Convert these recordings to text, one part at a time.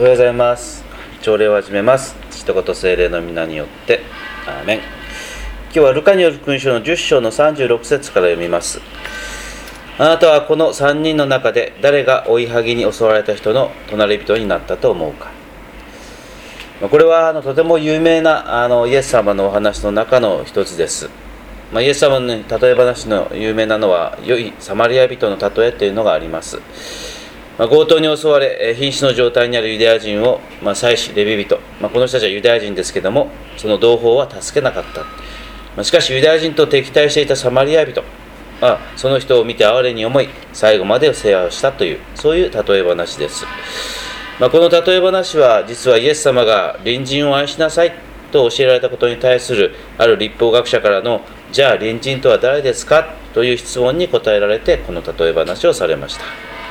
おはようございます。朝礼を始めます。父と子と聖霊の皆によって。アーメン。今日はルカによる福音書の10章の36節から読みます。あなたはこの3人の中で誰が追いはぎに襲われた人の隣人になったと思うか。これはとても有名なイエス様のお話の中の一つです。イエス様の例え話の有名なのは良いサマリア人の例えというのがあります。強盗に襲われ瀕死の状態にあるユダヤ人を祭司レビ人、この人たちはユダヤ人ですけども、その同胞は助けなかった。しかしユダヤ人と敵対していたサマリア人、その人を見て哀れに思い最後まで世話をしたという、そういう例え話です。この例え話は実はイエス様が隣人を愛しなさいと教えられたことに対するある律法学者からのじゃあ隣人とは誰ですかという質問に答えられて、この例え話をされました。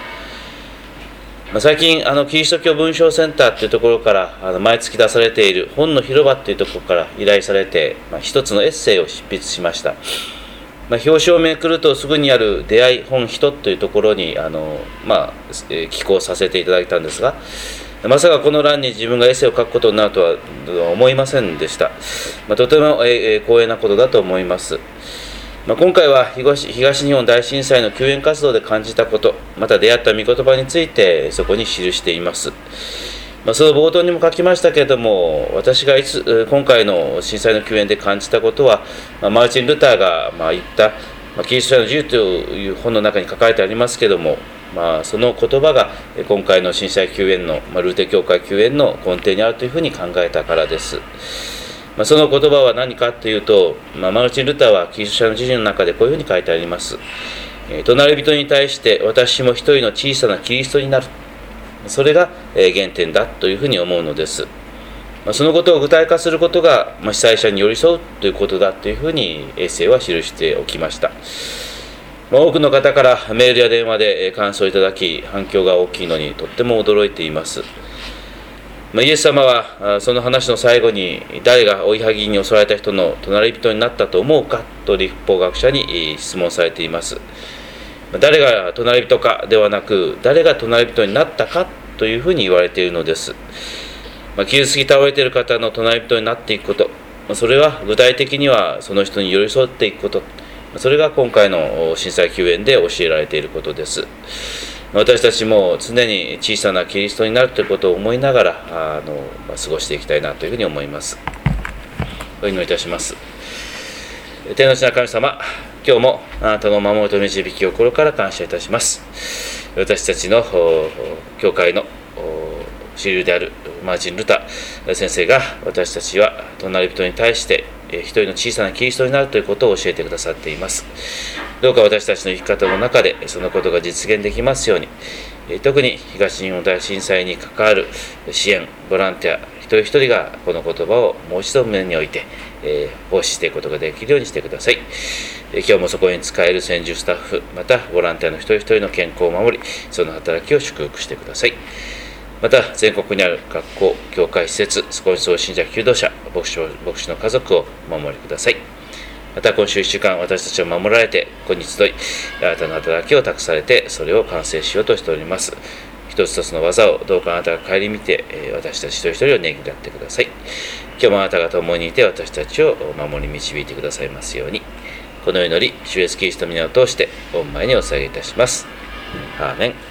最近キリスト教文章センターというところから毎月出されている本の広場というところから依頼されて、一つのエッセイを執筆しました。表紙をめくるとすぐにある出会い本人というところに寄稿させていただいたんですが、まさかこの欄に自分がエッセイを書くことになるとは思いませんでした。とても光栄なことだと思います。今回は東日本大震災の救援活動で感じたこと、また出会った御言葉についてそこに記しています。その冒頭にも書きましたけれども、私が今回の震災の救援で感じたことは、マルチン・ルターが言ったキリスト者の自由という本の中に書かれてありますけれども、その言葉が今回の震災救援のルーテ教会救援の根底にあるというふうに考えたからです。その言葉は何かというと、マルチン・ルターはキリスト者の自由の中でこういうふうに書いてあります。隣人に対して私も一人の小さなキリストになる、それが原点だというふうに思うのです。そのことを具体化することが被災者に寄り添うということだというふうにエッセイは記しておきました。多くの方からメールや電話で感想いただき、反響が大きいのにとっても驚いています。イエス様はその話の最後に、誰が追いはぎに襲われた人の隣人になったと思うかと律法学者に質問されています。誰が隣人かではなく、誰が隣人になったかというふうに言われているのです。傷つき倒れている方の隣人になっていくこと、それは具体的にはその人に寄り添っていくこと、それが今回の震災救援で教えられていることです。私たちも常に小さなキリストになるということを思いながら過ごしていきたいなというふうに思います。お祈りいたします。天の地の神様、今日もあなたの守りと導きを心から感謝いたします。私たちの教会の主流であるマーチン・ルター先生が、私たちは隣人に対して一人の小さなキリストになるということを教えてくださっています。どうか私たちの生き方の中でそのことが実現できますように、特に東日本大震災に関わる支援ボランティア一人一人がこの言葉をもう一度胸に置いて奉仕していくことができるようにしてください。今日もそこに使える専従スタッフ、またボランティアの一人一人の健康を守り、その働きを祝福してください。また全国にある学校、教会施設、スコイソー信者求道者、牧師の家族をお守りください。また今週1週間私たちを守られて、ここに集い新たな働きを託されて、それを完成しようとしております。一つ一つの技をどうかあなたが顧みて、私たち一人一人をねぎらってください。今日もあなたが共にいて私たちを守り導いてくださいますように、この祈り主イエスキリストの皆を通して御前にお捧げいたします。アーメン。